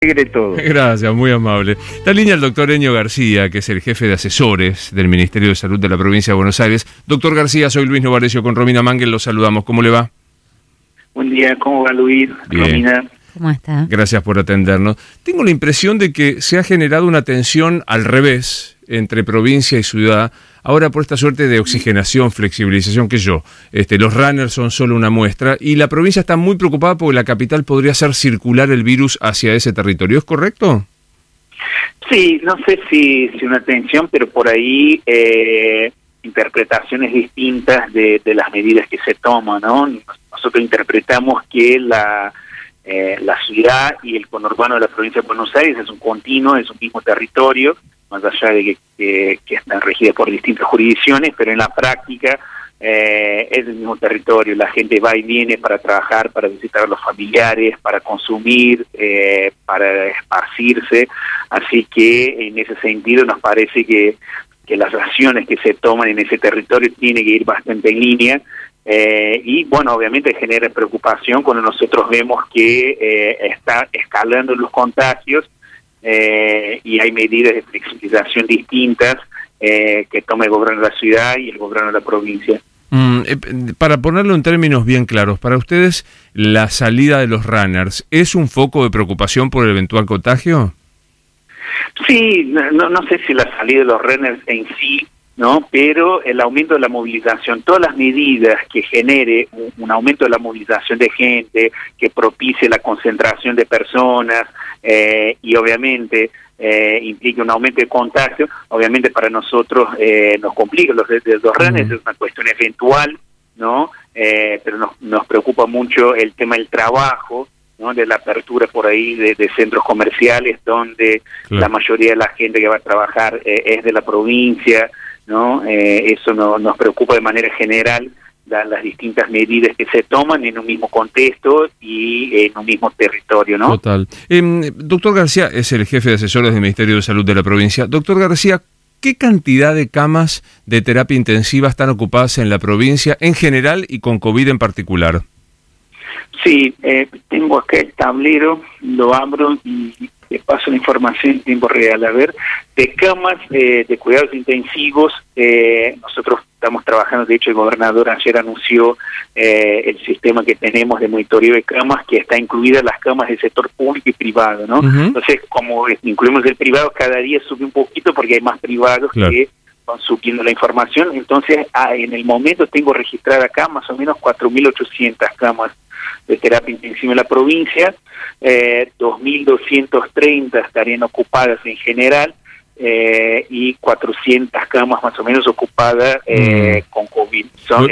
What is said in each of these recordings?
todo. Gracias, muy amable. Está en línea el doctor Enio García, que es el jefe de asesores del Ministerio de Salud de la provincia de Buenos Aires. Doctor García, soy Luis Novarecio con Romina Mangel, los saludamos. ¿Cómo le va? Buen día, ¿cómo va Luis? Bien. Romina. ¿Cómo está? Gracias por atendernos. Tengo la impresión de que se ha generado una tensión al revés entre provincia y ciudad, ahora por esta suerte de oxigenación, flexibilización, los runners son solo una muestra, y la provincia está muy preocupada porque la capital podría hacer circular el virus hacia ese territorio. ¿Es correcto? Sí, no sé si una tensión, pero por ahí interpretaciones distintas de las medidas que se toman, ¿no? Nosotros interpretamos que la ciudad y el conurbano de la provincia de Buenos Aires es un continuo, es un mismo territorio, más allá de que están regidas por distintas jurisdicciones, pero en la práctica es el mismo territorio. La gente va y viene para trabajar, para visitar a los familiares, para consumir, para esparcirse, así que en ese sentido nos parece que las acciones que se toman en ese territorio tienen que ir bastante en línea. Y bueno, obviamente genera preocupación cuando nosotros vemos que está escalando los contagios y hay medidas de flexibilización distintas que toma el gobierno de la ciudad y el gobierno de la provincia. Para ponerlo en términos bien claros, para ustedes la salida de los runners ¿es un foco de preocupación por el eventual contagio? Sí, no sé si la salida de los runners en sí, ¿no? Pero el aumento de la movilización, todas las medidas que genere un aumento de la movilización de gente, que propicie la concentración de personas y obviamente implique un aumento de contagio, obviamente para nosotros nos complica. Los runners es una cuestión eventual, ¿no? Pero nos preocupa mucho el tema del trabajo, ¿no? De la apertura por ahí de centros comerciales donde la mayoría de la gente que va a trabajar es de la provincia, ¿no? Eso nos preocupa de manera general, las distintas medidas que se toman en un mismo contexto y en un mismo territorio, ¿no? Total. Doctor García es el jefe de asesores del Ministerio de Salud de la provincia. Doctor García, ¿qué cantidad de camas de terapia intensiva están ocupadas en la provincia en general y con COVID en particular? Sí, tengo acá el tablero, lo abro y le paso la información en tiempo real. A ver, de camas de cuidados intensivos, nosotros estamos trabajando, de hecho el gobernador ayer anunció el sistema que tenemos de monitoreo de camas, que está incluida las camas del sector público y privado, ¿no? Entonces, como incluimos el privado, cada día sube un poquito porque hay más privados que van subiendo la información. Entonces, en el momento tengo registrada acá más o menos 4.800 camas de terapia intensiva en la provincia, 2.230 estarían ocupadas en general, y 400 camas más o menos ocupadas con COVID.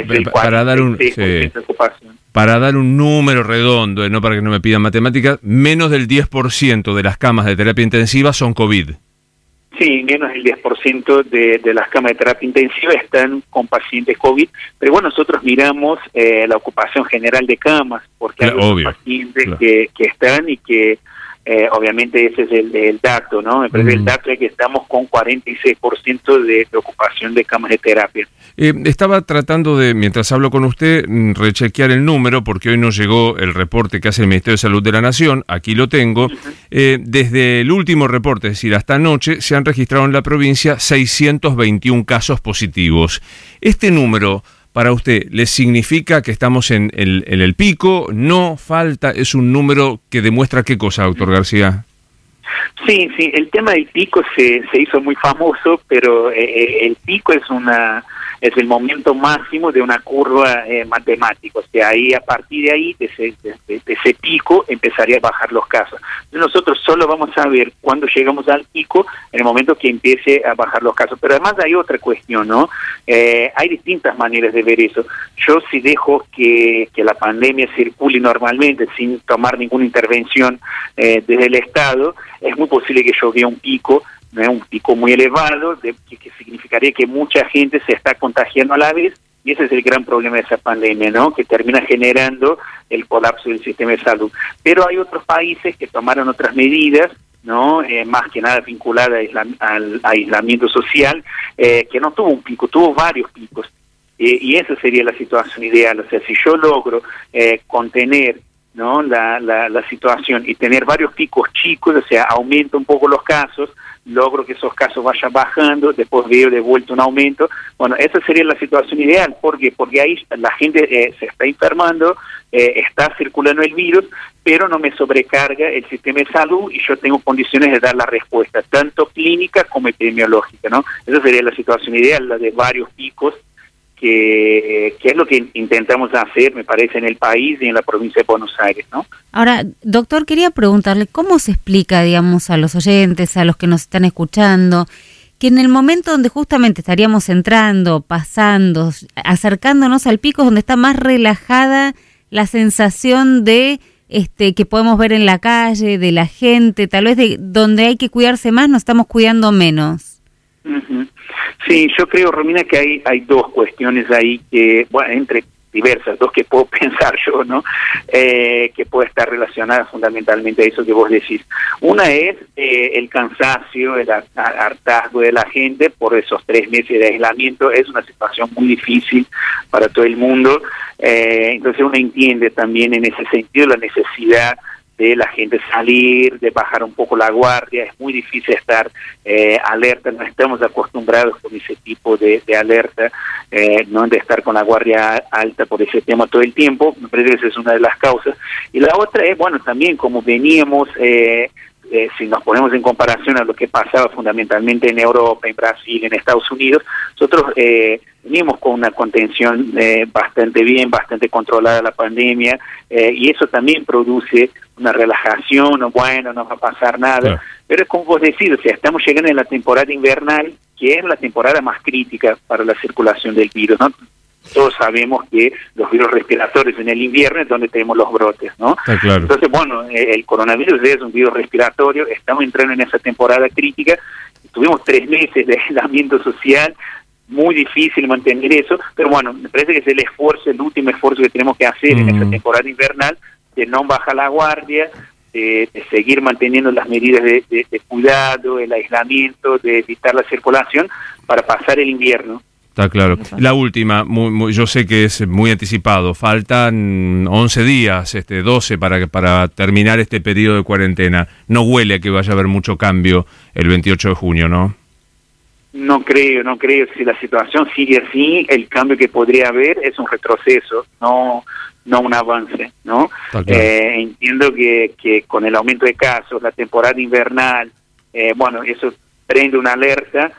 Para dar un número redondo, no para que no me pidan matemáticas, menos del 10% de las camas de terapia intensiva son COVID. Sí, menos del 10% de las camas de terapia intensiva están con pacientes COVID, pero bueno, nosotros miramos la ocupación general de camas, porque hay pacientes que están y que obviamente ese es el dato, ¿no? Me parece el dato es que estamos con 46% de ocupación de camas de terapia. Estaba tratando de, mientras hablo con usted, rechequear el número, porque hoy nos llegó el reporte que hace el Ministerio de Salud de la Nación, aquí lo tengo. Desde el último reporte, es decir, hasta anoche, se han registrado en la provincia 621 casos positivos. ¿Este número, para usted, le significa que estamos en el pico? ¿No? ¿Falta? ¿Es un número que demuestra qué cosa, doctor García? Sí, el tema del pico se hizo muy famoso, pero el pico es el momento máximo de una curva matemática, o sea, ahí a partir de ahí, de ese pico, empezaría a bajar los casos. Nosotros solo vamos a ver cuando llegamos al pico, en el momento que empiece a bajar los casos. Pero además hay otra cuestión, ¿no? Hay distintas maneras de ver eso. Yo si dejo que la pandemia circule normalmente, sin tomar ninguna intervención desde el Estado, es muy posible que yo vea un pico, ¿no? Un pico muy elevado, que significaría que mucha gente se está contagiando a la vez, y ese es el gran problema de esa pandemia, ¿no? Que termina generando el colapso del sistema de salud. Pero hay otros países que tomaron otras medidas, ¿no? Más que nada vinculada al aislamiento social, que no tuvo un pico, tuvo varios picos. Y esa sería la situación ideal. O sea, si yo logro contener ¿no? la situación y tener varios picos chicos, o sea, aumenta un poco los casos, logro que esos casos vayan bajando, después veo de vuelta un aumento. Bueno, esa sería la situación ideal. ¿Por qué? Porque ahí la gente se está enfermando, está circulando el virus, pero no me sobrecarga el sistema de salud y yo tengo condiciones de dar la respuesta, tanto clínica como epidemiológica, ¿no? Esa sería la situación ideal, la de varios picos, que es lo que intentamos hacer, me parece, en el país y en la provincia de Buenos Aires, ¿no? Ahora, doctor, quería preguntarle, ¿cómo se explica, digamos, a los oyentes, a los que nos están escuchando, que en el momento donde justamente estaríamos entrando, pasando, acercándonos al pico, es donde está más relajada la sensación de que podemos ver en la calle, de la gente, tal vez de donde hay que cuidarse más, nos estamos cuidando menos? Uh-huh. Sí, yo creo, Romina, que hay dos cuestiones ahí que, bueno, entre diversas, dos que puedo pensar yo, ¿no? Que puede estar relacionada fundamentalmente a eso que vos decís. Una es el cansancio, el hartazgo de la gente por esos 3 meses de aislamiento. Es una situación muy difícil para todo el mundo. Entonces uno entiende también en ese sentido la necesidad de la gente salir, de bajar un poco la guardia. Es muy difícil estar alerta, no estamos acostumbrados con ese tipo de alerta, no de estar con la guardia alta por ese tema todo el tiempo. Me parece que esa es una de las causas. Y la otra es, bueno, también como veníamos, si nos ponemos en comparación a lo que pasaba fundamentalmente en Europa, en Brasil, en Estados Unidos, nosotros venimos con una contención bastante bien, bastante controlada la pandemia, y eso también produce una relajación, o bueno, no va a pasar nada, claro. Pero es como vos decís, o sea, estamos llegando en la temporada invernal, que es la temporada más crítica para la circulación del virus, ¿no? Todos sabemos que los virus respiratorios en el invierno es donde tenemos los brotes, ¿no? Claro. Entonces, bueno, el coronavirus es un virus respiratorio, estamos entrando en esa temporada crítica, tuvimos 3 meses de aislamiento social, muy difícil mantener eso, pero bueno, me parece que es el esfuerzo, el último esfuerzo que tenemos que hacer en esta temporada invernal, de no bajar la guardia, de seguir manteniendo las medidas de cuidado, el aislamiento, de evitar la circulación para pasar el invierno. Está claro. La última, yo sé que es muy anticipado, faltan 11 días, 12 para terminar este periodo de cuarentena. No huele a que vaya a haber mucho cambio el 28 de junio, ¿no? No creo. Si la situación sigue así, el cambio que podría haber es un retroceso, no un avance, ¿no? Claro. Entiendo que con el aumento de casos, la temporada invernal, bueno, eso prende una alerta,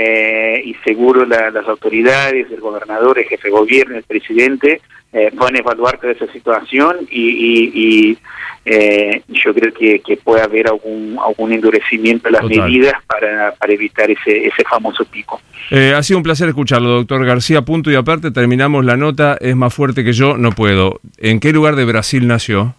y seguro las autoridades, el gobernador, el jefe de gobierno, el presidente, van a evaluar toda esa situación y yo creo que puede haber algún endurecimiento de las medidas para evitar ese famoso pico. Ha sido un placer escucharlo, doctor García. Punto y aparte, terminamos la nota. Es más fuerte que yo, no puedo. ¿En qué lugar de Brasil nació?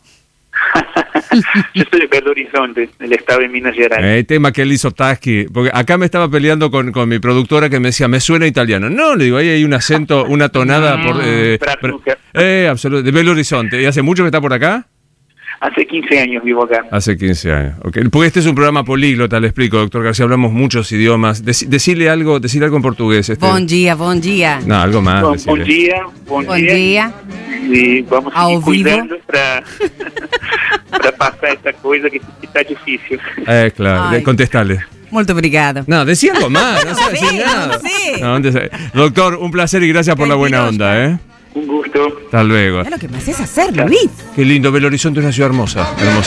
Yo soy de Belo Horizonte, del estado de Minas Gerais. Tema que él hizo Taschi, porque acá me estaba peleando con mi productora que me decía, me suena italiano. No, le digo, ahí hay un acento, una tonada absoluto, de Belo Horizonte. ¿Y hace mucho que está por acá? Hace 15 años vivo acá. Hace 15 años, okay. Porque este es un programa políglota, le explico, doctor García, hablamos muchos idiomas. Decirle algo en portugués. Bom dia. No, algo más. Bom dia. Y vamos a seguir cuidando para pasar esta cosa que está difícil. Claro, contestarle. Muito obrigado. No, decía algo más, no sabes decir nada. No sé. Doctor, un placer y gracias por la buena onda, Un gusto. Hasta luego. Es lo que me haces hacer, Luis. Qué lindo, Belo Horizonte es una ciudad hermosa.